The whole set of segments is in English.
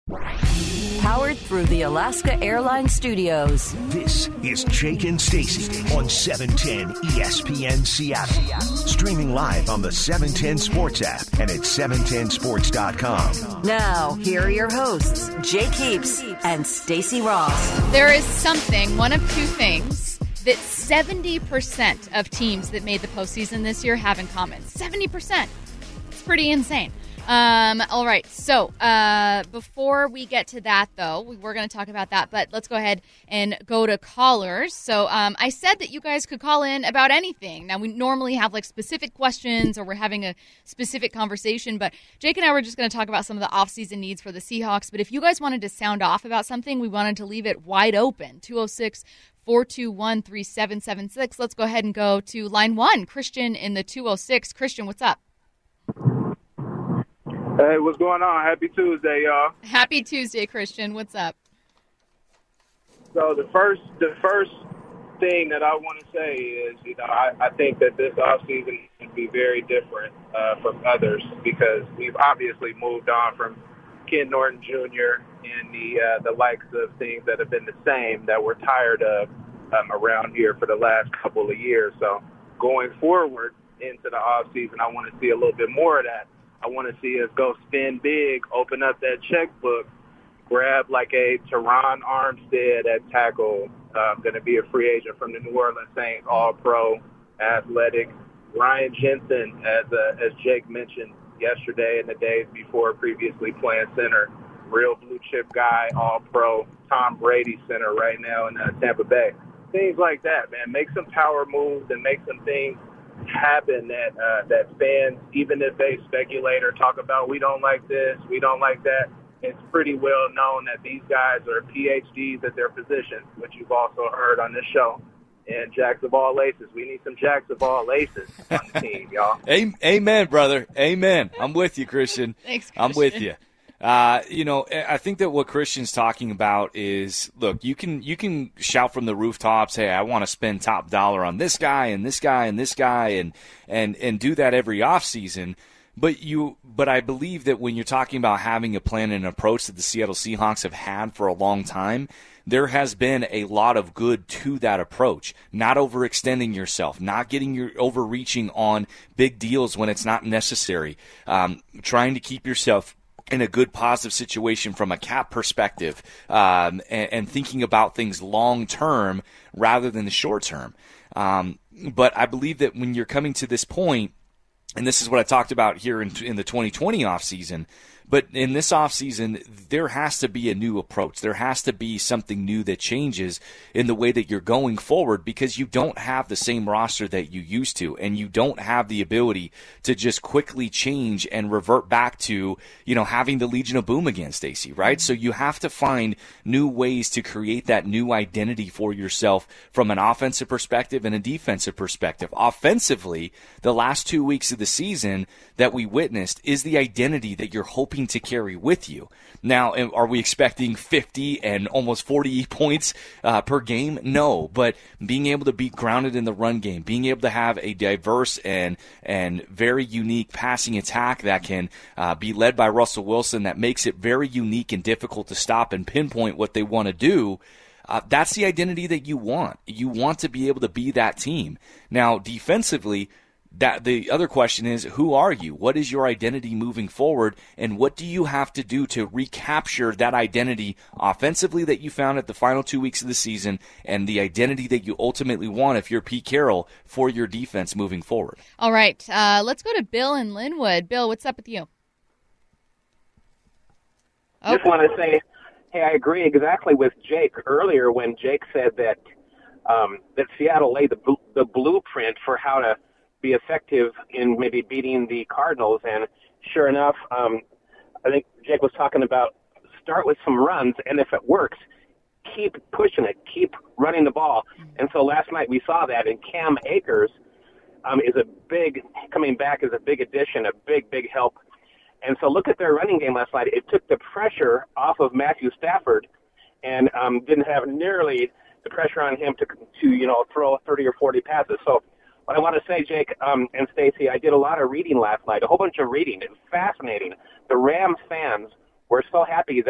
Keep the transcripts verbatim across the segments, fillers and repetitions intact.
Powered through the Alaska Airlines Studios. This is Jake and Stacy on seven ten E S P N Seattle. Streaming live on the seven ten Sports app and at seven ten sports dot com. Now, here are your hosts, Jake Heaps and Stacy Ross. There is something, one of two things, that seventy percent of teams that made the postseason this year have in common. seventy percent. It's pretty insane. Um, all right, so uh, before we get to that, though, we were going to talk about that, but let's go ahead and go to callers. So um, I said that you guys could call in about anything. Now, we normally have, like, specific questions or we're having a specific conversation, but Jake and I were just going to talk about some of the offseason needs for the Seahawks. But if you guys wanted to sound off about something, we wanted to leave it wide open. two oh six, four two one, three seven seven six. Let's go ahead and go to line one. Christian in the two oh six. Christian, what's up? Hey, what's going on? Happy Tuesday, y'all. Happy Tuesday, Christian. What's up? So the first the first thing that I want to say is, you know, I, I think that this offseason can be very different uh, from others because we've obviously moved on from Ken Norton Junior and the uh, the likes of things that have been the same that we're tired of um, around here for the last couple of years. So going forward into the offseason, I want to see a little bit more of that. I want to see us go spin big, open up that checkbook, grab like a Teron Armstead at tackle, um, going to be a free agent from the New Orleans Saints, all-pro, athletic. Ryan Jensen, as uh, as Jake mentioned yesterday and the days before, previously playing center, real blue-chip guy, all-pro. Tom Brady center right now in uh, Tampa Bay. Things like that, man. Make some power moves and make some things happen that uh, that fans, even if they speculate or talk about, we don't like this, we don't like that, it's pretty well known that these guys are P H Ds at their positions, which you've also heard on this show. And jacks of all aces. We need some jacks of all aces on the team, y'all. Amen, brother. Amen. I'm with you, Christian. Thanks, Christian. I'm with you. Uh, you know, I think that what Christian's talking about is, look, you can you can shout from the rooftops, hey, I want to spend top dollar on this guy and this guy and this guy and and and do that every offseason. But you, but I believe that when you're talking about having a plan and an approach that the Seattle Seahawks have had for a long time, there has been a lot of good to that approach. Not overextending yourself, not getting your overreaching on big deals when it's not necessary, um, trying to keep yourself in a good positive situation from a cap perspective, um, and, and thinking about things long term rather than the short term. Um, but I believe that when you're coming to this point, and this is what I talked about here in, in the twenty twenty offseason, but in this offseason, there has to be a new approach. There has to be something new that changes in the way that you're going forward because you don't have the same roster that you used to, and you don't have the ability to just quickly change and revert back to, you know, having the Legion of Boom again, Stacey, right? So you have to find new ways to create that new identity for yourself from an offensive perspective and a defensive perspective. Offensively, the last two weeks of the season that we witnessed is the identity that you're hoping to carry with you. Now, are we expecting fifty and almost forty points uh, per game? No, but being able to be grounded in the run game, being able to have a diverse and and very unique passing attack that can uh, be led by Russell Wilson that makes it very unique and difficult to stop and pinpoint what they want to do. Uh, that's the identity that you want. You want to be able to be that team. Now, defensively, that the other question is, who are you? What is your identity moving forward? And what do you have to do to recapture that identity offensively that you found at the final two weeks of the season and the identity that you ultimately want if you're Pete Carroll for your defense moving forward? All right. Uh, let's go to Bill in Linwood. Bill, what's up with you? I just want to say, hey, I agree exactly with Jake earlier when Jake said that um, that Seattle laid the, bl- the blueprint for how to be effective in maybe beating the Cardinals. And sure enough, um, I think Jake was talking about start with some runs, and if it works, keep pushing it, keep running the ball. And so last night we saw that, and Cam Akers um, is a big, coming back is a big addition, a big, big help. And so look at their running game last night. It took the pressure off of Matthew Stafford and um, didn't have nearly the pressure on him to, to you know, throw thirty or forty passes. So what I want to say, Jake um, and Stacey, I did a lot of reading last night, a whole bunch of reading. It was fascinating. The Rams fans were so happy that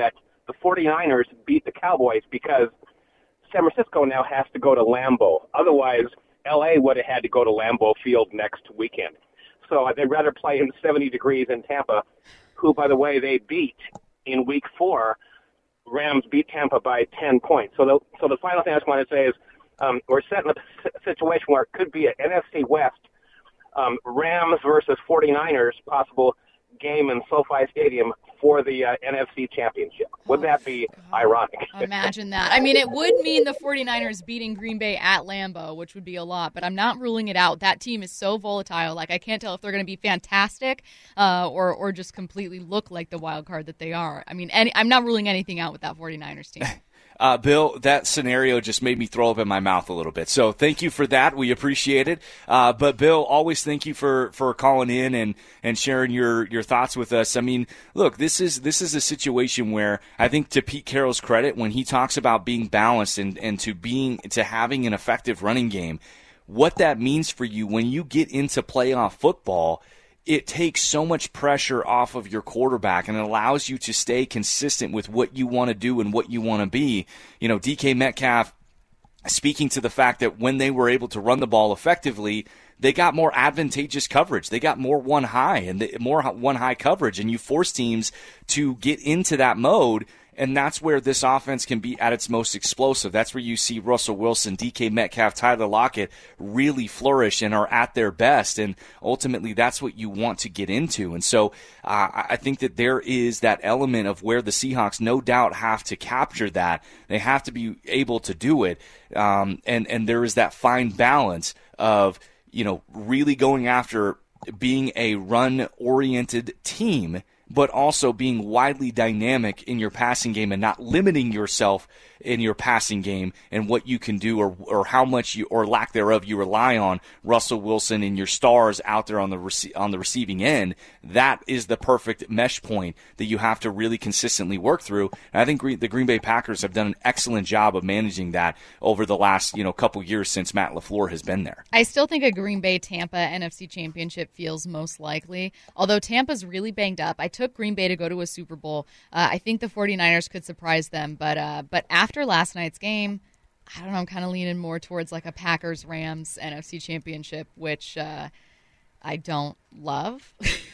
the 49ers beat the Cowboys because San Francisco now has to go to Lambeau. Otherwise, L A would have had to go to Lambeau Field next weekend. So they'd rather play in seventy degrees in Tampa, who, by the way, they beat in week four. Rams beat Tampa by ten points. So the, so the final thing I just want to say is um, we're set in a situation where it could be an N F C West um, Rams versus 49ers possible game in SoFi Stadium for the uh, N F C Championship. Would that be oh, ironic? Imagine that. I mean, it would mean the 49ers beating Green Bay at Lambeau, which would be a lot, but I'm not ruling it out. That team is so volatile. Like, I can't tell if they're going to be fantastic uh, or or just completely look like the wild card that they are. I mean, any, I'm not ruling anything out with that 49ers team. Uh, Bill, that scenario just made me throw up in my mouth a little bit. So thank you for that. We appreciate it. Uh, but Bill, always thank you for, for calling in and, and sharing your, your thoughts with us. I mean, look, this is, this is a situation where I think, to Pete Carroll's credit, when he talks about being balanced and, and to being, to having an effective running game, what that means for you when you get into playoff football, it takes so much pressure off of your quarterback and it allows you to stay consistent with what you want to do and what you want to be. You know, D K Metcalf speaking to the fact that when they were able to run the ball effectively, they got more advantageous coverage. They got more one high and the, more one high coverage, and you force teams to get into that mode. And that's where this offense can be at its most explosive. That's where you see Russell Wilson, D K Metcalf, Tyler Lockett really flourish and are at their best. And ultimately, that's what you want to get into. And so uh, I think that there is that element of where the Seahawks no doubt have to capture that. They have to be able to do it. Um, and, and there is that fine balance of, you know, really going after being a run-oriented team, but also being widely dynamic in your passing game and not limiting yourself in your passing game and what you can do or or how much you or lack thereof you rely on Russell Wilson and your stars out there on the rece- on the receiving end. That is the perfect mesh point that you have to really consistently work through. And I think the Green Bay Packers have done an excellent job of managing that over the last, you know, couple years since Matt LaFleur has been there. I still think a Green Bay-Tampa N F C Championship feels most likely, although Tampa's really banged up. I took Green Bay to go to a Super Bowl. Uh, I think the 49ers could surprise them, but uh, but after After last night's game, I don't know, I'm kind of leaning more towards like a Packers-Rams N F C Championship, which uh, I don't love.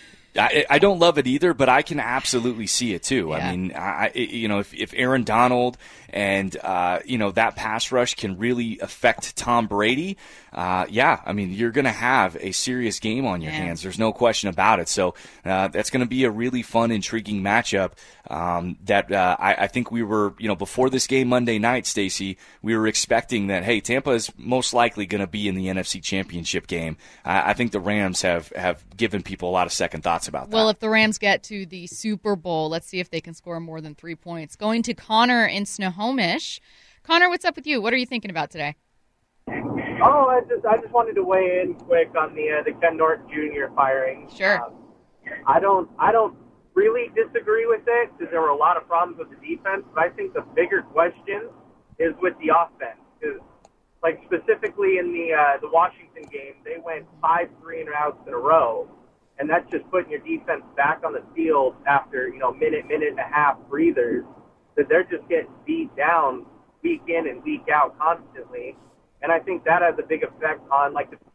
I, I don't love it either, but I can absolutely see it too. Yeah. I mean, I, you know, if, if Aaron Donald and, uh, you know, that pass rush can really affect Tom Brady, uh, yeah, I mean, you're going to have a serious game on your yeah. hands. There's no question about it. So uh, that's going to be a really fun, intriguing matchup um, that uh, I, I think we were, you know, before this game Monday night, Stacey, we were expecting that, hey, Tampa is most likely going to be in the N F C Championship game. Uh, I think the Rams have, have given people a lot of second thoughts about that. Well, if the Rams get to the Super Bowl, let's see if they can score more than three points. Going to Connor in Snohomish. Connor, what's up with you? What are you thinking about today? Oh, I just I just wanted to weigh in quick on the uh, the Ken Norton Junior firing. Sure. Um, I don't I don't really disagree with it because there were a lot of problems with the defense, but I think the bigger question is with the offense. Because, like specifically in the uh, the Washington game, they went five three and outs in a row. And that's just putting your defense back on the field after, you know, minute, minute and a half breathers, that they're just getting beat down week in and week out constantly. And I think that has a big effect on, like, the...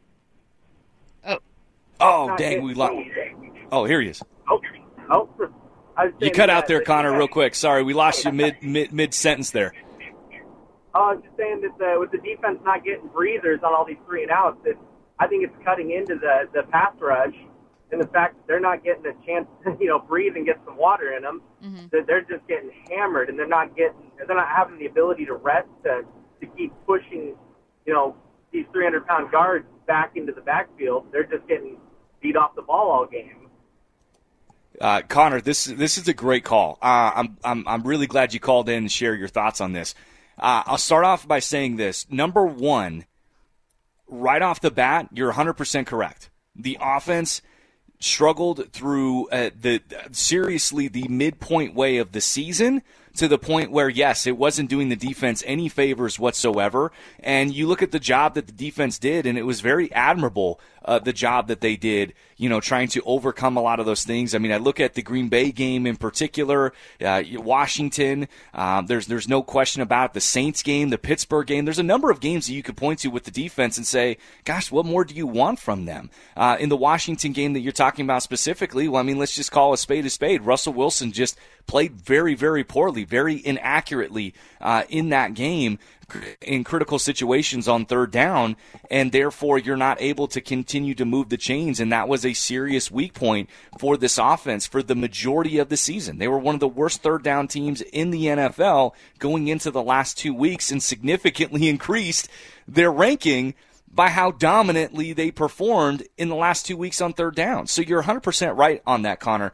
Oh, oh dang, we lost... Oh, here he is. Oh, oh. I was you cut out there, Connor, real quick. Sorry, we lost you mid, mid, mid-sentence there. Oh, I was just saying that the, with the defense not getting breathers on all these three and outs, it, I think it's cutting into the, the pass rush. And the fact that they're not getting a chance to, you know, breathe and get some water in them, mm-hmm. that they're just getting hammered, and they're not getting, they're not having the ability to rest to, to keep pushing, you know, these three hundred pound guards back into the backfield. They're just getting beat off the ball all game. Uh, Connor, this this is a great call. Uh, I'm I'm I'm really glad you called in and share your thoughts on this. Uh, I'll start off by saying this. Number one, right off the bat, you're one hundred percent correct. The offense struggled through uh, the seriously the midpoint way of the season to the point where, yes, it wasn't doing the defense any favors whatsoever. And you look at the job that the defense did, and it was very admirable uh, the job that they did, you know, trying to overcome a lot of those things. I mean, I look at the Green Bay game in particular, uh, Washington, um, there's there's no question about it. The Saints game, the Pittsburgh game. There's a number of games that you could point to with the defense and say, gosh, what more do you want from them? Uh, in the Washington game that you're talking about specifically, well, I mean, let's just call a spade a spade. Russell Wilson just played very, very poorly, very inaccurately uh, in that game in critical situations on third down, and therefore you're not able to continue to move the chains, and that was a serious weak point for this offense for the majority of the season. They were one of the worst third down teams in the N F L going into the last two weeks and significantly increased their ranking by how dominantly they performed in the last two weeks on third down. So you're one hundred percent right on that, Connor.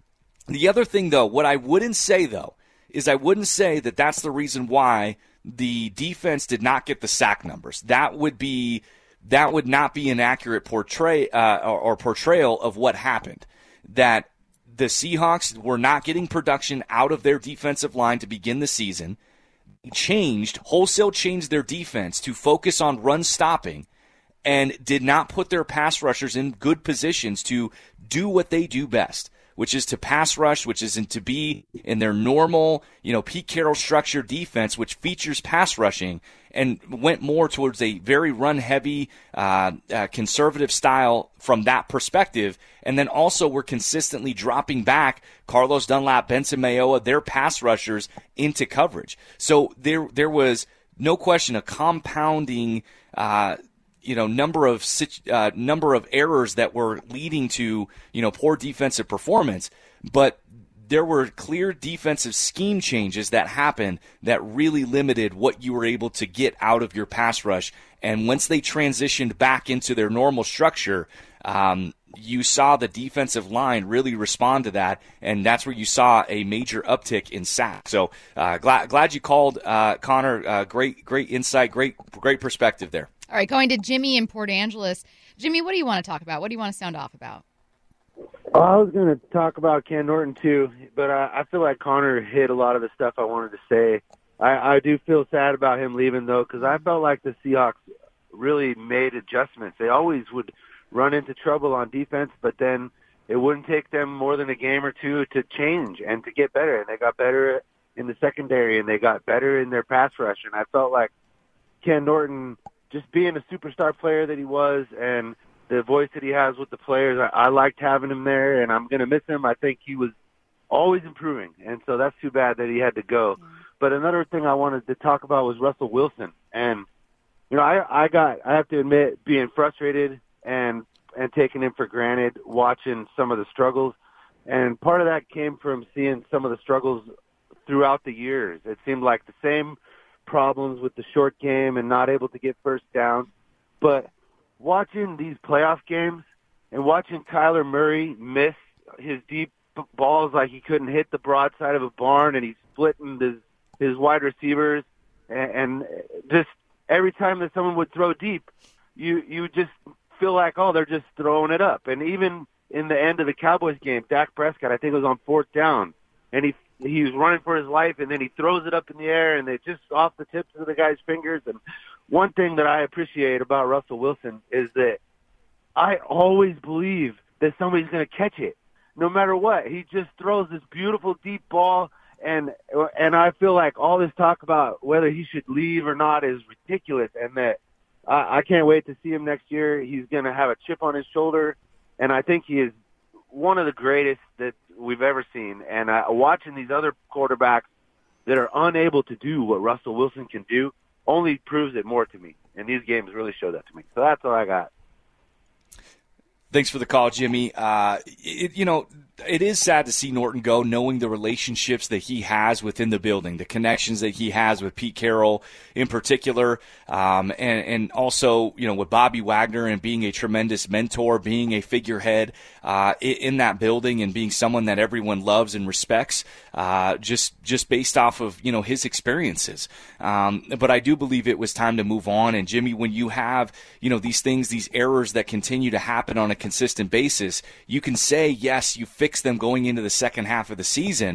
The other thing, though, what I wouldn't say, though, is I wouldn't say that that's the reason why the defense did not get the sack numbers. That would be that would not be an accurate portray uh, or, or portrayal of what happened. That the Seahawks were not getting production out of their defensive line to begin the season. They changed, wholesale changed their defense to focus on run stopping and did not put their pass rushers in good positions to do what they do best, which is to pass rush, which is to be in their normal, you know, Pete Carroll structured defense, which features pass rushing, and went more towards a very run-heavy, uh, uh, conservative style from that perspective. And then also we're consistently dropping back Carlos Dunlap, Benson Mayoa, their pass rushers into coverage. So there there was no question a compounding uh you know, number of uh, number of errors that were leading to, you know, poor defensive performance, but there were clear defensive scheme changes that happened that really limited what you were able to get out of your pass rush. And once they transitioned back into their normal structure, um, you saw the defensive line really respond to that, and that's where you saw a major uptick in sacks. So uh, glad glad you called, uh, Connor. Uh, great great insight, great great perspective there. All right, going to Jimmy in Port Angeles. Jimmy, what do you want to talk about? What do you want to sound off about? Well, I was going to talk about Ken Norton too, but I, I feel like Connor hit a lot of the stuff I wanted to say. I, I do feel sad about him leaving, though, because I felt like the Seahawks really made adjustments. They always would run into trouble on defense, but then it wouldn't take them more than a game or two to change and to get better. And they got better in the secondary, and they got better in their pass rush. And I felt like Ken Norton, just being a superstar player that he was and the voice that he has with the players, I, I liked having him there, and I'm going to miss him. I think he was always improving, and so that's too bad that he had to go. Mm-hmm. But another thing I wanted to talk about was Russell Wilson. And, you know, I, I got, I have to admit, being frustrated and, and taking him for granted, watching some of the struggles. And part of that came from seeing some of the struggles throughout the years. It seemed like the same problems with the short game and not able to get first down. But watching these playoff games and watching Kyler Murray miss his deep balls like he couldn't hit the broadside of a barn, and he's splitting his, his wide receivers, and, and just every time that someone would throw deep, you, you just feel like, oh, they're just throwing it up. And even in the end of the Cowboys game, Dak Prescott, I think it was on fourth down, and he he was running for his life, and then he throws it up in the air, and it's just off the tips of the guy's fingers. And one thing that I appreciate about Russell Wilson is that I always believe that somebody's going to catch it, no matter what. He just throws this beautiful deep ball, and and I feel like all this talk about whether he should leave or not is ridiculous, and that I, I can't wait to see him next year. He's going to have a chip on his shoulder, and I think he is one of the greatest that we've ever seen. And uh, watching these other quarterbacks that are unable to do what Russell Wilson can do only proves it more to me. And these games really show that to me. So that's all I got. Thanks for the call, Jimmy. Uh, it, you know, it is sad to see Norton go, knowing the relationships that he has within the building, the connections that he has with Pete Carroll in particular, um, and, and also, you know, with Bobby Wagner and being a tremendous mentor, being a figurehead uh, in that building and being someone that everyone loves and respects, uh, just just based off of, you know, his experiences. Um, but I do believe it was time to move on. And, Jimmy, when you have, you know, these things, these errors that continue to happen on a consistent basis, you can say, yes, you fix them going into the second half of the season,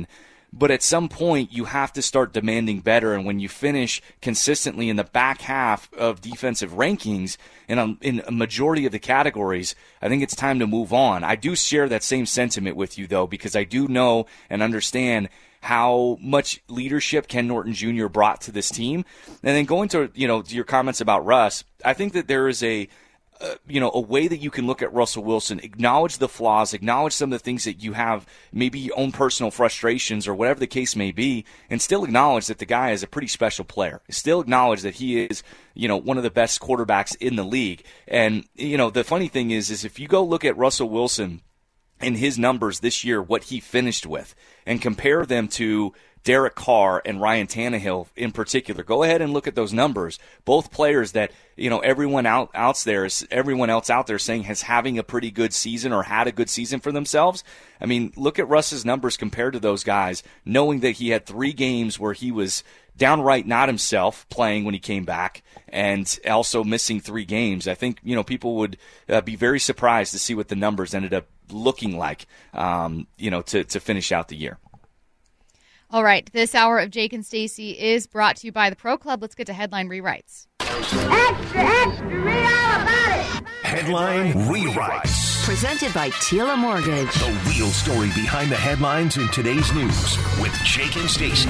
But at some point, you have to start demanding better. And when you finish consistently in the back half of defensive rankings in a, in a majority of the categories, I think it's time to move on. I do share that same sentiment with you, though, because I do know and understand how much leadership Ken Norton Junior brought to this team. And then going to, you know, to your comments about Russ, I think that there is a Uh, you know, a way that you can look at Russell Wilson, acknowledge the flaws, acknowledge some of the things that you have, maybe your own personal frustrations or whatever the case may be, and still acknowledge that the guy is a pretty special player. Still acknowledge that he is, you know, one of the best quarterbacks in the league. And, you know, the funny thing is, is if you go look at Russell Wilson and his numbers this year, what he finished with, and compare them to Derek Carr and Ryan Tannehill in particular. Go ahead and look at those numbers. Both players that, you know, everyone out, out there is, everyone else out there saying has having a pretty good season or had a good season for themselves. I mean, look at Russ's numbers compared to those guys, knowing that he had three games where he was downright not himself playing when he came back and also missing three games. I think, you know, people would uh, be very surprised to see what the numbers ended up looking like, um, you know, to, to finish out the year. All right, this hour of Jake and Stacey is brought to you by the Pro Club. Let's get to headline rewrites. Extra, extra, read all about it. Headline rewrites. Presented by Tila Mortgage. The real story behind the headlines in today's news with Jake and Stacey.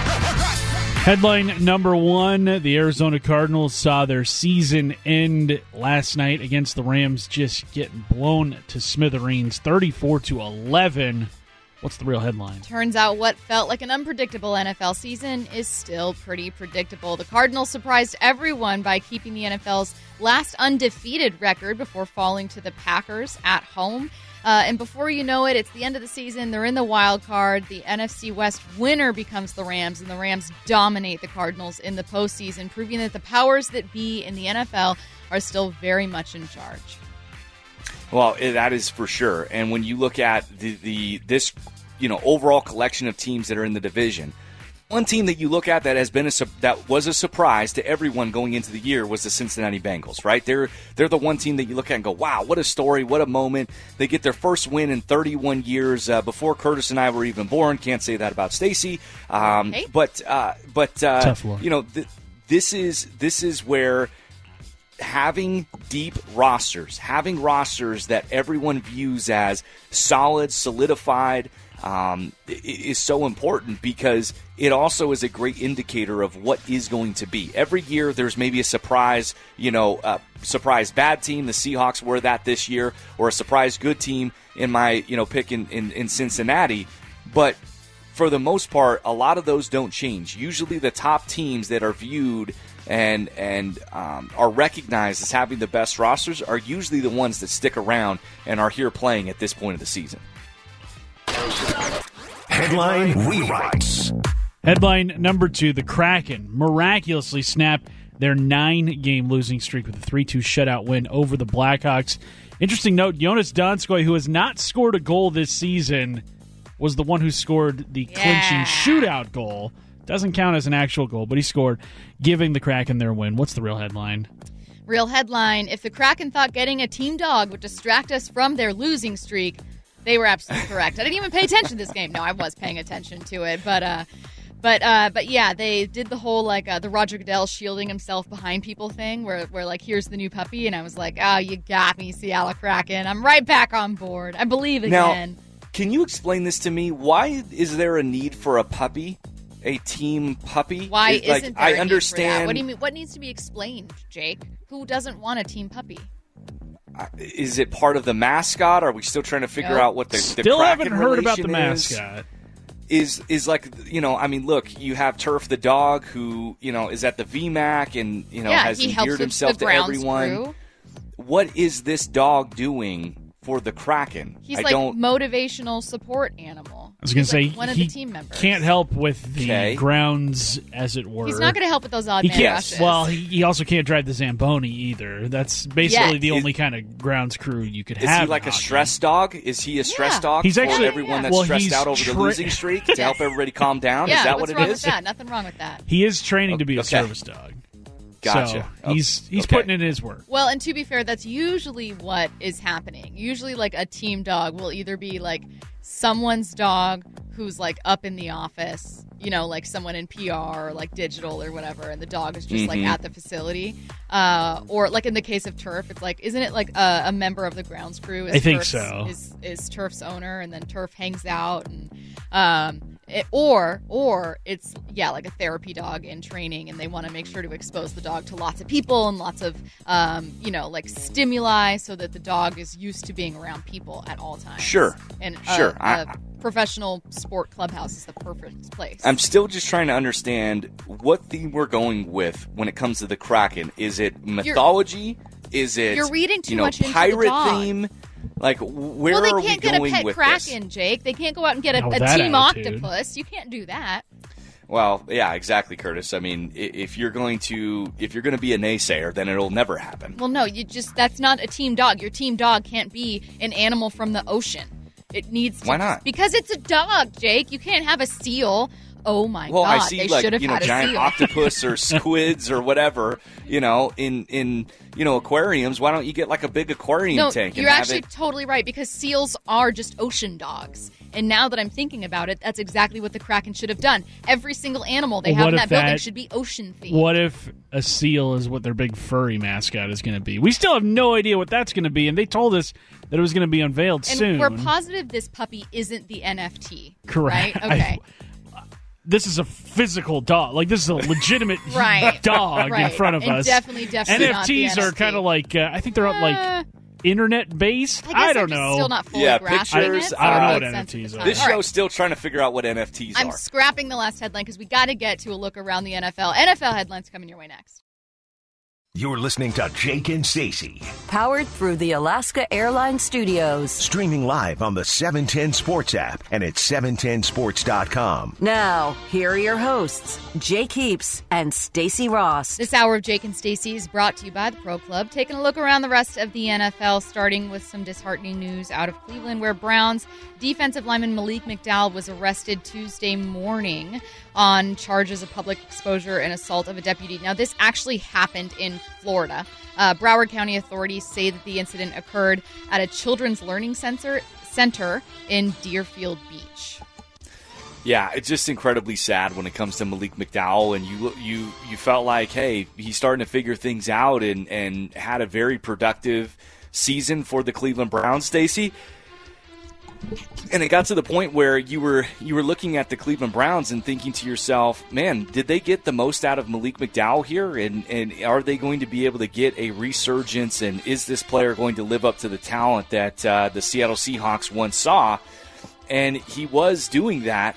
Headline number one, the Arizona Cardinals saw their season end last night against the Rams, just getting blown to smithereens, thirty-four to eleven. What's the real headline? Turns out what felt like an unpredictable N F L season is still pretty predictable. The Cardinals surprised everyone by keeping the N F L's last undefeated record before falling to the Packers at home. Uh, and before you know it, it's the end of the season. They're in the wild card. The N F C West winner becomes the Rams, and the Rams dominate the Cardinals in the postseason, proving that the powers that be in the N F L are still very much in charge. Well, that is for sure. And when you look at the, the this, you know, overall collection of teams that are in the division, one team that you look at that has been a that was a surprise to everyone going into the year was the Cincinnati Bengals. Right? They're they're the one team that you look at and go, wow, what a story, what a moment. They get their first win in thirty-one years uh, before Curtis and I were even born. Can't say that about Stacey. Um, hey. But uh, but uh, Tough luck. You know, th- this is this is where having deep rosters, having rosters that everyone views as solid, solidified, um, is so important because it also is a great indicator of what is going to be. Every year there's maybe a surprise, you know, uh, surprise bad team. The Seahawks were that this year, or a surprise good team in my, you know, pick in, in, in Cincinnati. But for the most part, a lot of those don't change. Usually the top teams that are viewed and and um, are recognized as having the best rosters are usually the ones that stick around and are here playing at this point of the season. Headline rewrites. Headline number two, the Kraken miraculously snapped their nine-game losing streak with a three two shutout win over the Blackhawks. Interesting note, Jonas Donskoy, who has not scored a goal this season, was the one who scored the Yeah. clinching shootout goal. Doesn't count as an actual goal, but he scored, giving the Kraken their win. What's the real headline? Real headline, if the Kraken thought getting a team dog would distract us from their losing streak, they were absolutely correct. I didn't even pay attention to this game. No, I was paying attention to it, but uh, but uh, but yeah, they did the whole like uh, the Roger Goodell shielding himself behind people thing, where where like here's the new puppy, and I was like, oh, you got me, Seattle Kraken. I'm right back on board. I believe again. Now, can you explain this to me? Why is there a need for a puppy? A team puppy? Why It's like, isn't there I a need understand. for that? What do you mean? What needs to be explained, Jake? Who doesn't want a team puppy? Is it part of the mascot? Are we still trying to figure Nope. out what the, the Still Kraken haven't heard about the relation is? mascot. Is is like, you know, I mean, look, you have Turf the dog who, you know, is at the V MAC and, you know, yeah, has he helps endeared with himself the to grounds everyone. crew. What is this dog doing for the Kraken? He's I like don't. motivational support animal. I was going He's to say, like one of he the team members. can't help with the Okay. grounds, as it were. He's not going to help with those odd He man can't. rushes. Well, he, he also can't drive the Zamboni either. That's basically Yet. the Is- only kind of grounds crew you could Is have. he like in a hockey. stress dog? Is he a stress Yeah. dog He's for actually- everyone that's Well, stressed he's out over the tra- losing streak to help everybody calm down? yeah, is that what's what wrong it with is? that? Nothing wrong with that. He is training to be a Okay. service dog. Gotcha. So he's he's Okay. putting in his work. Well, and to be fair, that's usually what is happening. Usually, like, a team dog will either be, like, someone's dog who's like up in the office, you know, like someone in P R or like digital or whatever, and the dog is just Mm-hmm. like at the facility. Uh, or like in the case of Turf, it's like, isn't it like a, a member of the grounds crew? Is I think Turf's, so. Is, is Turf's owner, and then Turf hangs out, and um, it, or or it's yeah, like a therapy dog in training, and they want to make sure to expose the dog to lots of people and lots of um, you know, like stimuli, so that the dog is used to being around people at all times. Sure. And Sure. A, I- a professional sport clubhouse is the perfect place. I'm still just trying to understand what theme we're going with when it comes to the Kraken. Is it mythology? Is it You're reading too you know, much into the pirate dog. theme? Like, where well, they are we can't get a going pet with kraken, this? Jake. They can't go out and get a, Oh, a that team attitude. octopus. You can't do that. Well, yeah, exactly, Curtis. I mean, i- if you're going to if you're going to be a naysayer, then it'll never happen. Well, no, you just that's not a team dog. Your team dog can't be an animal from the ocean. It needs to Why not? Because it's a dog, Jake. You can't have a seal. Oh my Well, god! I see they like should have you know had a giant seal. octopus or squids or whatever, you know, in in you know aquariums. Why don't you get like a big aquarium No, tank? And you're have actually it... totally right, because seals are just ocean dogs. And now that I'm thinking about it, that's exactly what the Kraken should have done. Every single animal they Well, have what in if that building that- should be ocean themed. What if a seal is what their big furry mascot is going to be? We still have no idea what that's going to be, and they told us that it was going to be unveiled And soon. we're positive this puppy isn't the N F T. Correct. Right? Okay. I- this is a physical dog. Like, this is a legitimate Right. dog Right. in front of And us. definitely, definitely N not F the Ts are N F T. kind of like, uh, I think they're Uh, like internet based. I guess don't I'm just know. still not fully Yeah, grasping pictures, it. so I don't it know makes what sense N F at the Ts are. time. This All right. show's still trying to figure out what N F Ts I'm are. scrapping the last headline because we got to get to a look around the N F L. N F L headlines coming your way next. You're listening to Jake and Stacey, Powered through the Alaska Airlines Studios. streaming live on the seven ten Sports app and at seven ten sports dot com. Now, here are your hosts, Jake Heaps and Stacey Ross. This hour of Jake and Stacey is brought to you by the Pro Club. Taking a look around the rest of the N F L, starting with some disheartening news out of Cleveland, where Browns defensive lineman Malik McDowell was arrested Tuesday morning on charges of public exposure and assault of a deputy. Now, this actually happened in Florida. Uh, Broward County authorities say that the incident occurred at a children's learning center, center in Deerfield Beach. Yeah, it's just incredibly sad when it comes to Malik McDowell, and you you you felt like, hey, he's starting to figure things out, and and had a very productive season for the Cleveland Browns, Stacey. And it got to the point where you were you were looking at the Cleveland Browns and thinking to yourself, man, did they get the most out of Malik McDowell here? And and are they going to be able to get a resurgence? And is this player going to live up to the talent that uh, the Seattle Seahawks once saw? And he was doing that.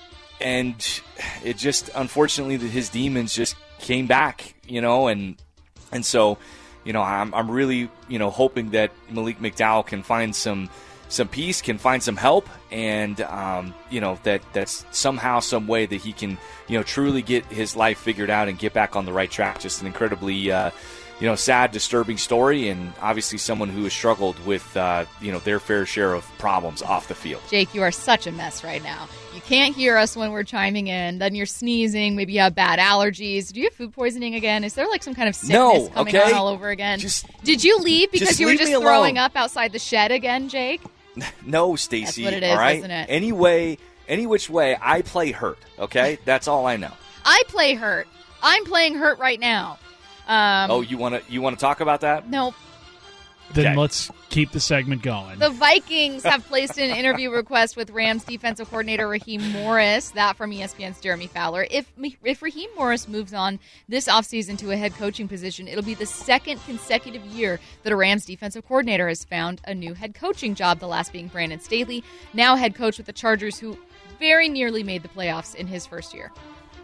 And it just, unfortunately, that his demons just came back, you know, and and so, you know, I'm I'm really, you know, hoping that Malik McDowell can find some some peace, can find some help, and um, you know, that that's somehow, some way that he can, you know, truly get his life figured out and get back on the right track. Just an incredibly, uh, you know, sad, disturbing story, and obviously someone who has struggled with, uh, you know, their fair share of problems off the field. Jake, you are such a mess right now. You can't hear us when we're chiming in. Then you're sneezing. Maybe you have bad allergies. Do you have food poisoning again? Is there like some kind of sickness No, coming okay? on all over again? Just- Did you leave because just you were leave just me alone. throwing up outside the shed again, Jake? No, Stacey. That's what it is, all right? isn't it? Any way, any which way, I play hurt. Okay, that's all I know. I play hurt. I'm playing hurt right now. Um, oh, you want to you want to talk about that? no. Then Okay. let's keep the segment going. The Vikings have placed an interview request with Rams defensive coordinator Raheem Morris. That from E S P N's Jeremy Fowler. If if Raheem Morris moves on this offseason to a head coaching position, it'll be the second consecutive year that a Rams defensive coordinator has found a new head coaching job, the last being Brandon Staley, now head coach with the Chargers, who very nearly made the playoffs in his first year.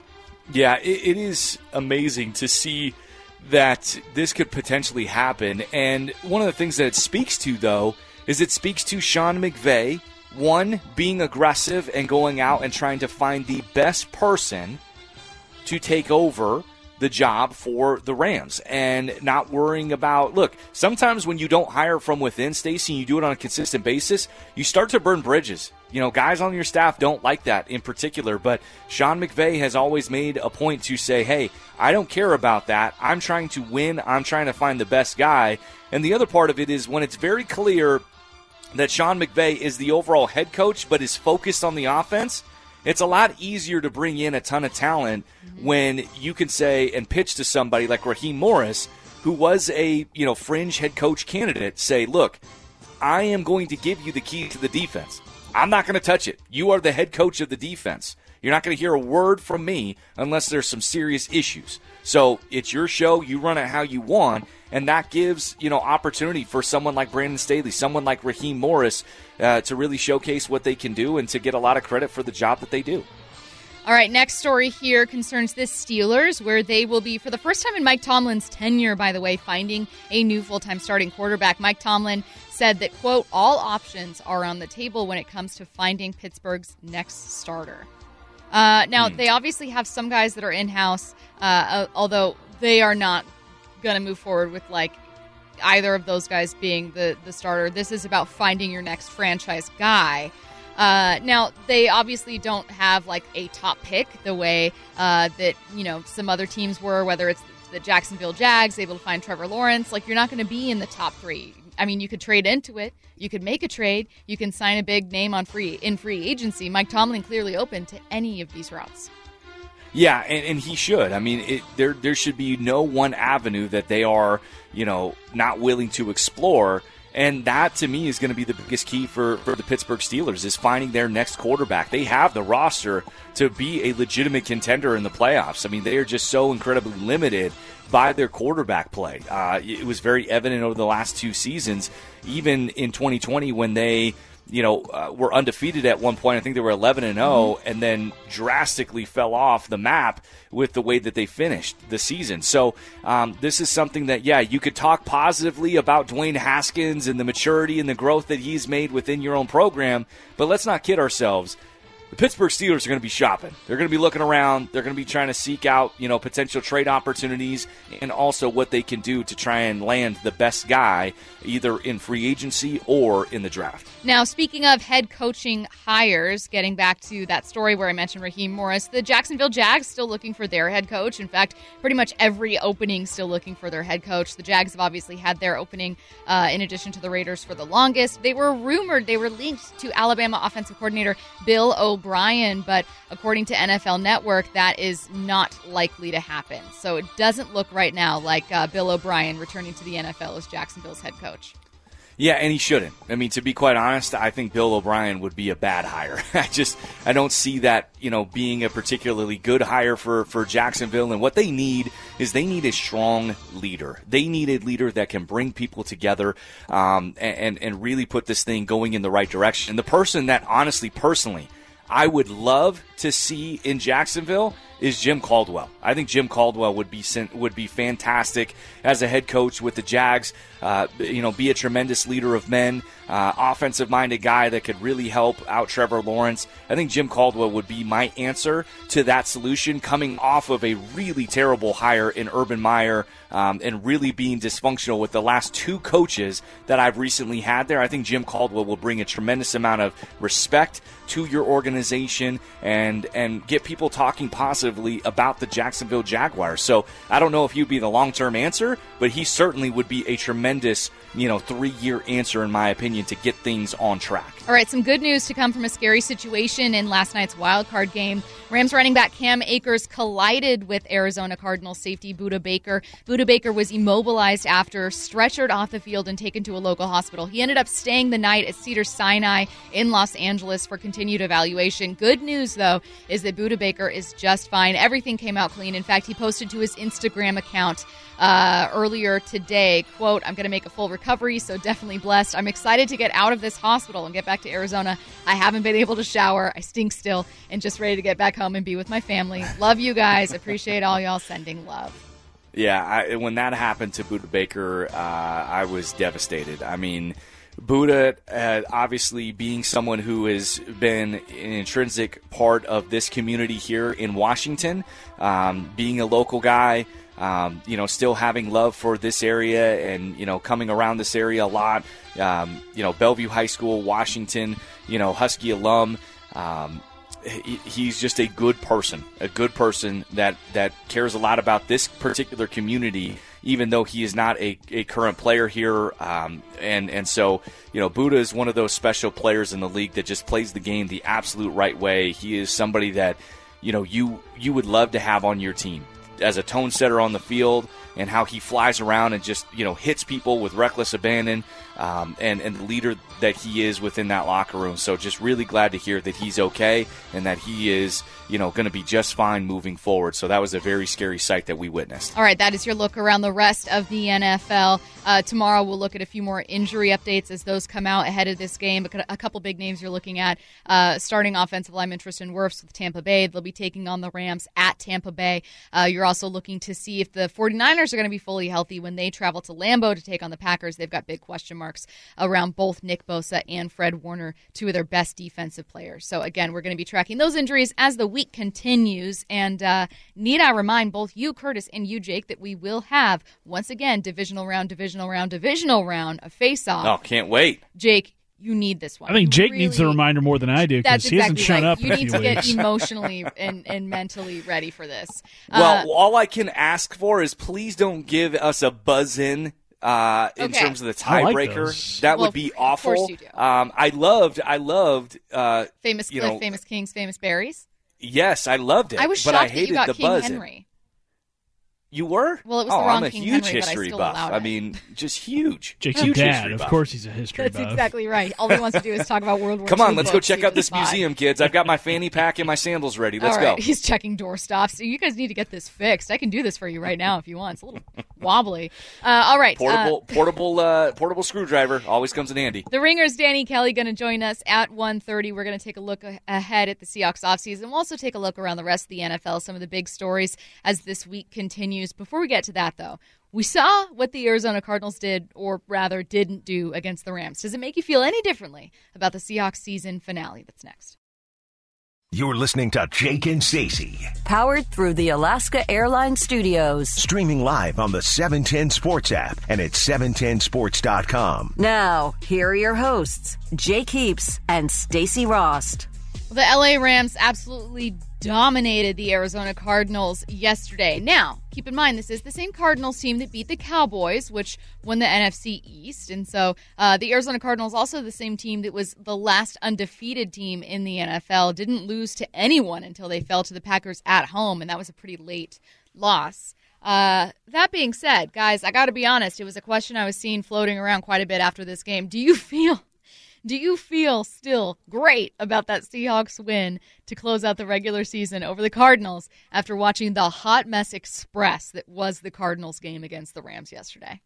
Yeah, it, it is amazing to see that this could potentially happen. And one of the things that it speaks to, though, is it speaks to Sean McVay, one, being aggressive and going out and trying to find the best person to take over the job for the Rams and not worrying about, look, sometimes when you don't hire from within, Stacey, and you do it on a consistent basis, you start to burn bridges. You know, guys on your staff don't like that in particular, but Sean McVay has always made a point to say, hey, I don't care about that. I'm trying to win. I'm trying to find the best guy. And the other part of it is when it's very clear that Sean McVay is the overall head coach but is focused on the offense, it's a lot easier to bring in a ton of talent when you can say and pitch to somebody like Raheem Morris, who was a you know fringe head coach candidate, say, look, I am going to give you the key to the defense. I'm not going to touch it. You are the head coach of the defense. You're not going to hear a word from me unless there's some serious issues. So it's your show. You run it how you want. And that gives, you know, opportunity for someone like Brandon Staley, someone like Raheem Morris uh, to really showcase what they can do and to get a lot of credit for the job that they do. All right, next story here concerns the Steelers, where they will be, for the first time in Mike Tomlin's tenure, by the way, finding a new full-time starting quarterback. Mike Tomlin said that, quote, all options are on the table when it comes to finding Pittsburgh's next starter. Uh, now, mm. they obviously have some guys that are in-house, uh, although they are not going to move forward with, like, either of those guys being the, the starter. This is about finding your next franchise guy. Uh, now, they obviously don't have, like, a top pick the way uh, that, you know, some other teams were, whether it's the Jacksonville Jags able to find Trevor Lawrence. Like, you're not going to be in the top three. I mean, you could trade into it. You could make a trade. You can sign a big name on free in free agency. Mike Tomlin clearly open to any of these routes. Yeah, and, and he should. I mean, it, there there should be no one avenue that they are, you know, not willing to explore. And that, to me, is going to be the biggest key for, for the Pittsburgh Steelers, is finding their next quarterback. They have the roster to be a legitimate contender in the playoffs. I mean, they are just so incredibly limited by their quarterback play. Uh, it was very evident over the last two seasons, even in twenty twenty when they, you know, uh, were undefeated at one point. I think they were eleven and oh, mm-hmm. and then drastically fell off the map with the way that they finished the season. So um, this is something that, yeah, you could talk positively about Dwayne Haskins and the maturity and the growth that he's made within your own program, but let's not kid ourselves. The Pittsburgh Steelers are going to be shopping. They're going to be looking around. They're going to be trying to seek out, you know, potential trade opportunities and also what they can do to try and land the best guy either in free agency or in the draft. Now, speaking of head coaching hires, getting back to that story where I mentioned Raheem Morris, the Jacksonville Jags still looking for their head coach. In fact, pretty much every opening still looking for their head coach. The Jags have obviously had their opening uh, in addition to the Raiders for the longest. They were rumored, they were linked to Alabama offensive coordinator Bill O'Brien, but according to N F L Network, that is not likely to happen. So it doesn't look right now like uh, Bill O'Brien returning to the N F L as Jacksonville's head coach. Yeah, and he shouldn't. I mean, to be quite honest, I think Bill O'Brien would be a bad hire. I just, I don't see that, you know, being a particularly good hire for, for Jacksonville. And what they need is they need a strong leader. They need a leader that can bring people together um, and, and really put this thing going in the right direction. And the person that, honestly, personally, I would love to see in Jacksonville is Jim Caldwell. I think Jim Caldwell would be would be fantastic as a head coach with the Jags. Uh, you know, be a tremendous leader of men, uh, offensive-minded guy that could really help out Trevor Lawrence. I think Jim Caldwell would be my answer to that solution, coming off of a really terrible hire in Urban Meyer um, and really being dysfunctional with the last two coaches that I've recently had there. I think Jim Caldwell will bring a tremendous amount of respect to your organization and and get people talking positively about the Jacksonville Jaguars. So I don't know if he'd be the long-term answer, but he certainly would be a tremendous, you know, three-year answer, in my opinion, to get things on track. All right, some good news to come from a scary situation in last night's wildcard game. Rams running back Cam Akers collided with Arizona Cardinals safety Budda Baker. Budda Baker was immobilized after, stretchered off the field and taken to a local hospital. He ended up staying the night at Cedars-Sinai in Los Angeles for continued evaluation. Good news, though, is that Budda Baker is just fine. Everything came out clean. In fact, he posted to his Instagram account uh, earlier today, quote, "I'm going to make a full recovery, so definitely blessed. I'm excited to get out of this hospital and get back to Arizona. I haven't been able to shower. I stink still, and just ready to get back home and be with my family. Love you guys. Appreciate all y'all sending love." Yeah, I, when that happened to Budda Baker, uh, I was devastated. I mean, Budda, uh, obviously being someone who has been an intrinsic part of this community here in Washington, um, being a local guy, um, you know, still having love for this area and, you know, coming around this area a lot, um, you know, Bellevue High School, Washington, you know, Husky alum. Um, he, he's just a good person, a good person that, that cares a lot about this particular community even though he is not a, a current player here. Um, and, and so, you know, Buddha is one of those special players in the league that just plays the game the absolute right way. He is somebody that, you know, you you would love to have on your team as a tone setter on the field, and how he flies around and just, you know, hits people with reckless abandon, um, and, and the leader that he is within that locker room. So just really glad to hear that he's okay and that he is, you know, going to be just fine moving forward. So that was a very scary sight that we witnessed. All right, that is your look around the rest of the N F L. Uh, tomorrow we'll look at a few more injury updates as those come out ahead of this game. A couple big names you're looking at. Uh, starting offensive lineman Tristan Wirfs with Tampa Bay. They'll be taking on the Rams at Tampa Bay. Uh, you're also looking to see if the 49ers are going to be fully healthy when they travel to Lambeau to take on the Packers. They've got big question marks around both Nick Bosa and Fred Warner, two of their best defensive players. So again, we're going to be tracking those injuries as the week continues. And uh, need I remind both you, Curtis, and you, Jake, that we will have, once again, divisional round, divisional round, divisional round, a face-off. Oh, can't wait. Jake, you need this one. I think you Jake really, needs the reminder more than I do because he exactly hasn't shown right. up You in a need few to get weeks. emotionally and, and mentally ready for this. Well, Uh, all I can ask for is please don't give us a buzz-in uh, in Okay. terms of the I like tiebreaker. those. That Well, would be of awful. course you do. Um, I loved, I loved, uh, famous you Cliff, know, famous Kings, famous Berries. yes, I loved it. I was but shocked I that hated you got the King buzz-in. Henry. You were? Well, it was oh, the wrong I'm a King huge Henry, but I history still buff. allowed I it. mean, just huge. Jake's huge your dad. history Of buff. course he's a history That's buff. exactly right. All he wants to do is talk about World War Come Two on, let's go books. check He out was this fine. museum, kids. I've got my fanny pack and my sandals ready. Let's All right. go. He's checking doorstops. So you guys need to get this fixed. I can do this for you right now if you want. It's a little wobbly. Uh, all right. Portable, uh, portable, uh, portable screwdriver always comes in handy. The Ringer's Danny Kelly going to join us at one thirty. We're going to take a look a- ahead at the Seahawks offseason. We'll also take a look around the rest of the N F L, some of the big stories as this week continues. Before we get to that, though, we saw what the Arizona Cardinals did, or rather didn't do, against the Rams. Does it make you feel any differently about the Seahawks season finale that's next? You're listening to Jake and Stacey. Powered through the Alaska Airlines Studios. Streaming live on the seven ten Sports app and at seven ten sports dot com. Now, here are your hosts, Jake Heaps and Stacey Rost. The L A Rams absolutely dominated the Arizona Cardinals yesterday. Now, keep in mind, this is the same Cardinals team that beat the Cowboys, which won the N F C East. And so uh, the Arizona Cardinals, also the same team that was the last undefeated team in the N F L, didn't lose to anyone until they fell to the Packers at home, and that was a pretty late loss. Uh, that being said, guys, I got to be honest, it was a question I was seeing floating around quite a bit after this game. Do you feel... Do you feel still great about that Seahawks win to close out the regular season over the Cardinals after watching the hot mess express that was the Cardinals game against the Rams yesterday?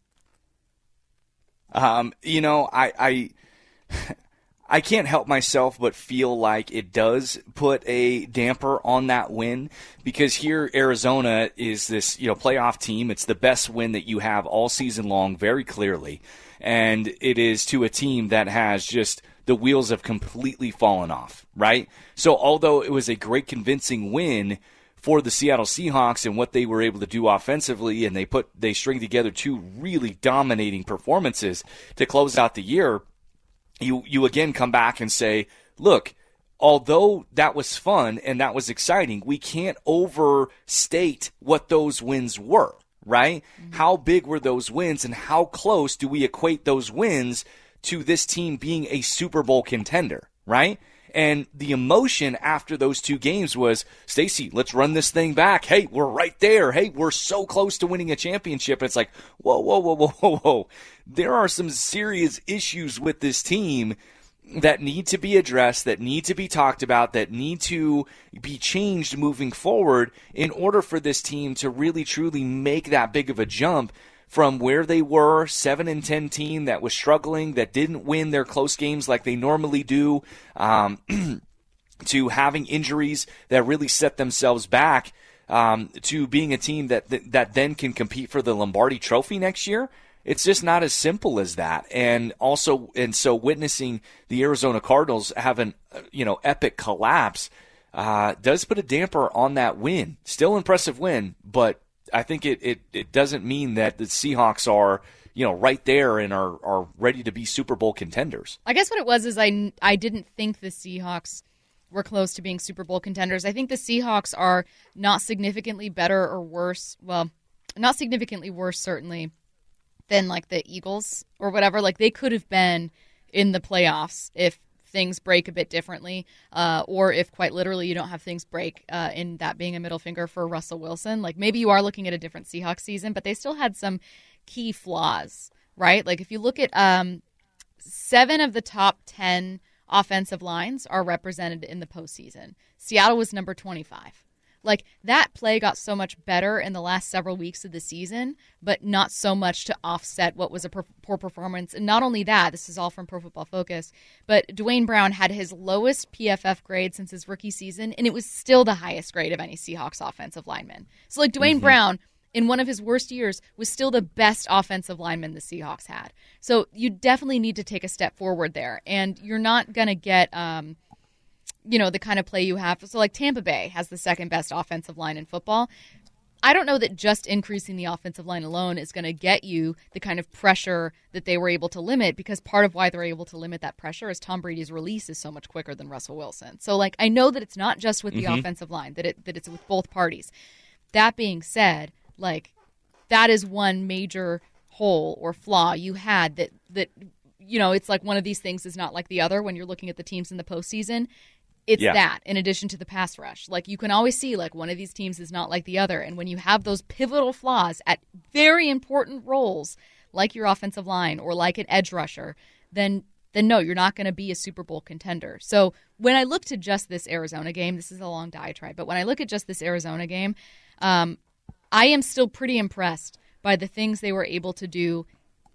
Um, you know, I, I, I can't help myself but feel like it does put a damper on that win, because here Arizona is this, you know, playoff team. It's the best win that you have all season long, very clearly. And it is to a team that has just the wheels have completely fallen off, right? So although it was a great convincing win for the Seattle Seahawks and what they were able to do offensively, and they put they string together two really dominating performances to close out the year, you you again come back and say, look, although that was fun and that was exciting, we can't overstate what those wins were. Right? Mm-hmm. How big were those wins, and how close do we equate those wins to this team being a Super Bowl contender? Right? And the emotion after those two games was, Stacey, let's run this thing back. Hey, we're right there. Hey, we're so close to winning a championship. And it's like, whoa, whoa, whoa, whoa, whoa, whoa. There are some serious issues with this team that need to be addressed, that need to be talked about, that need to be changed moving forward in order for this team to really truly make that big of a jump from where they were, seven and ten team that was struggling, that didn't win their close games like they normally do, um, to having injuries that really set themselves back, um, to being a team that, that that then can compete for the Lombardi Trophy next year. It's just not as simple as that. And also, and so witnessing the Arizona Cardinals have an, you know, epic collapse uh, does put a damper on that win. Still impressive win, but I think it, it, it doesn't mean that the Seahawks are, you know, right there and are, are ready to be Super Bowl contenders. I guess what it was is I, I didn't think the Seahawks were close to being Super Bowl contenders. I think the Seahawks are not significantly better or worse. Well, not significantly worse, certainly, than like the Eagles or whatever. Like they could have been in the playoffs if things break a bit differently, uh, or if quite literally you don't have things break, uh, in that being a middle finger for Russell Wilson. Like maybe you are looking at a different Seahawks season, but they still had some key flaws, right? Like if you look at um, seven of the top ten offensive lines are represented in the postseason. Seattle was number twenty-five. Like, that play got so much better in the last several weeks of the season, but not so much to offset what was a poor performance. And not only that, this is all from Pro Football Focus, but Dwayne Brown had his lowest P F F grade since his rookie season, and it was still the highest grade of any Seahawks offensive lineman. So, like, Dwayne mm-hmm. Brown, in one of his worst years, was still the best offensive lineman the Seahawks had. So you definitely need to take a step forward there. And you're not going to get... Um, you know, the kind of play you have. So like Tampa Bay has the second best offensive line in football. I don't know that just increasing the offensive line alone is going to get you the kind of pressure that they were able to limit, because part of why they're able to limit that pressure is Tom Brady's release is so much quicker than Russell Wilson. So like, I know that it's not just with the mm-hmm. offensive line, that it that it's with both parties. That being said, like that is one major hole or flaw you had that, that, you know, it's like one of these things is not like the other when you're looking at the teams in the postseason. It's yeah. that, in addition to the pass rush. Like, you can always see, like, one of these teams is not like the other. And when you have those pivotal flaws at very important roles, like your offensive line or like an edge rusher, then, then no, you're not going to be a Super Bowl contender. So when I look to just this Arizona game, this is a long diatribe, but when I look at just this Arizona game, um, I am still pretty impressed by the things they were able to do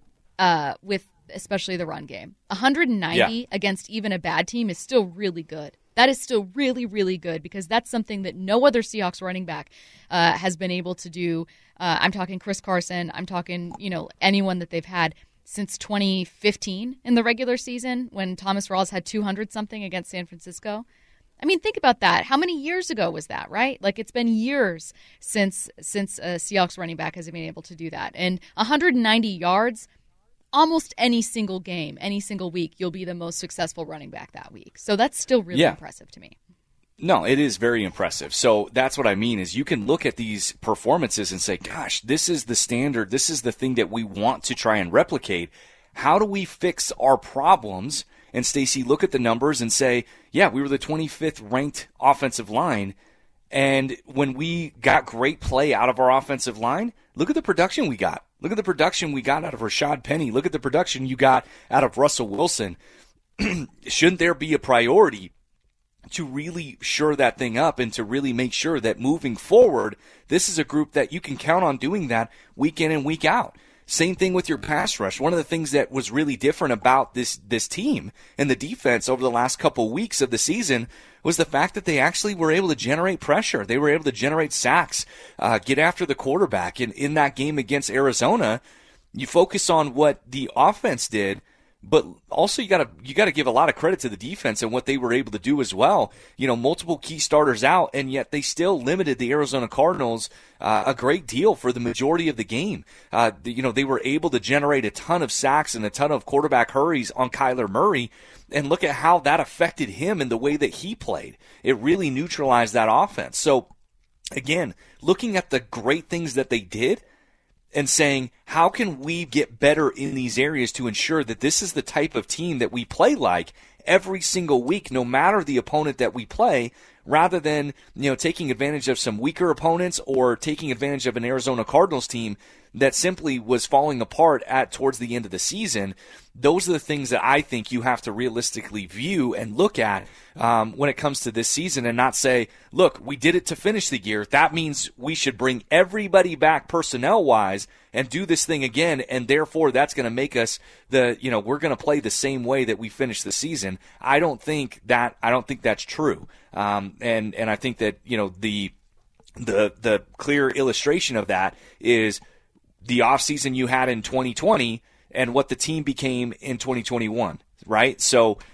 uh, with especially the run game. one hundred ninety yeah. against even a bad team is still really good. That is still really, really good, because that's something that no other Seahawks running back uh, has been able to do. Uh, I'm talking Chris Carson. I'm talking, you know, anyone that they've had since twenty fifteen in the regular season when Thomas Rawls had two hundred something against San Francisco. I mean, think about that. How many years ago was that, right? Like, it's been years since since a Seahawks running back has been able to do that. And one hundred ninety yards, almost any single game, any single week, you'll be the most successful running back that week. So that's still really yeah. impressive to me. No, it is very impressive. So that's what I mean is you can look at these performances and say, gosh, this is the standard. This is the thing that we want to try and replicate. How do we fix our problems? And Stacey, look at the numbers and say, yeah, we were the twenty-fifth ranked offensive line. And when we got great play out of our offensive line, look at the production we got. Look at the production we got out of Rashad Penny. Look at the production you got out of Russell Wilson. Shouldn't there be a priority to really shore that thing up and to really make sure that moving forward, this is a group that you can count on doing that week in and week out? Same thing with your pass rush. One of the things that was really different about this this team and the defense over the last couple of weeks of the season was the fact that they actually were able to generate pressure. They were able to generate sacks, uh, get after the quarterback. And in that game against Arizona, you focus on what the offense did, but also you got to you got to give a lot of credit to the defense and what they were able to do as well. You know, multiple key starters out, and yet they still limited the Arizona Cardinals uh, a great deal for the majority of the game. Uh, you know, they were able to generate a ton of sacks and a ton of quarterback hurries on Kyler Murray, and look at how that affected him in the way that he played. It really neutralized that offense. So, again, looking at the great things that they did, and saying, how can we get better in these areas to ensure that this is the type of team that we play like every single week, no matter the opponent that we play, rather than, you know, taking advantage of some weaker opponents or taking advantage of an Arizona Cardinals team that simply was falling apart at towards the end of the season. Those are the things that I think you have to realistically view and look at um, when it comes to this season, and not say, look, we did it to finish the year. That means we should bring everybody back personnel-wise and do this thing again, and therefore that's going to make us the, you know, we're going to play the same way that we finished the season. I don't think that, I don't think that's true. Um, and, and I think that, you know, the, the, the clear illustration of that is the offseason you had in twenty twenty and what the team became in twenty twenty-one, right? So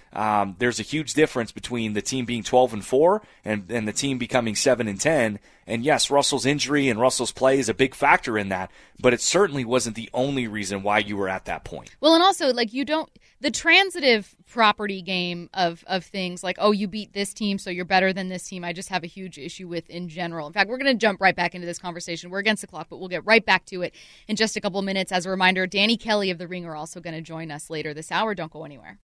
um, there's a huge difference between the team being twelve and four and, and the team becoming seven and ten. And yes, Russell's injury and Russell's play is a big factor in that, but it certainly wasn't the only reason why you were at that point. Well, and also, like, you don't – the transitive property game of, of things like, oh, you beat this team, so you're better than this team, I just have a huge issue with in general. In fact, we're going to jump right back into this conversation. We're against the clock, but we'll get right back to it in just a couple minutes. As a reminder, Danny Kelly of The Ringer also going to join us later this hour. Don't go anywhere.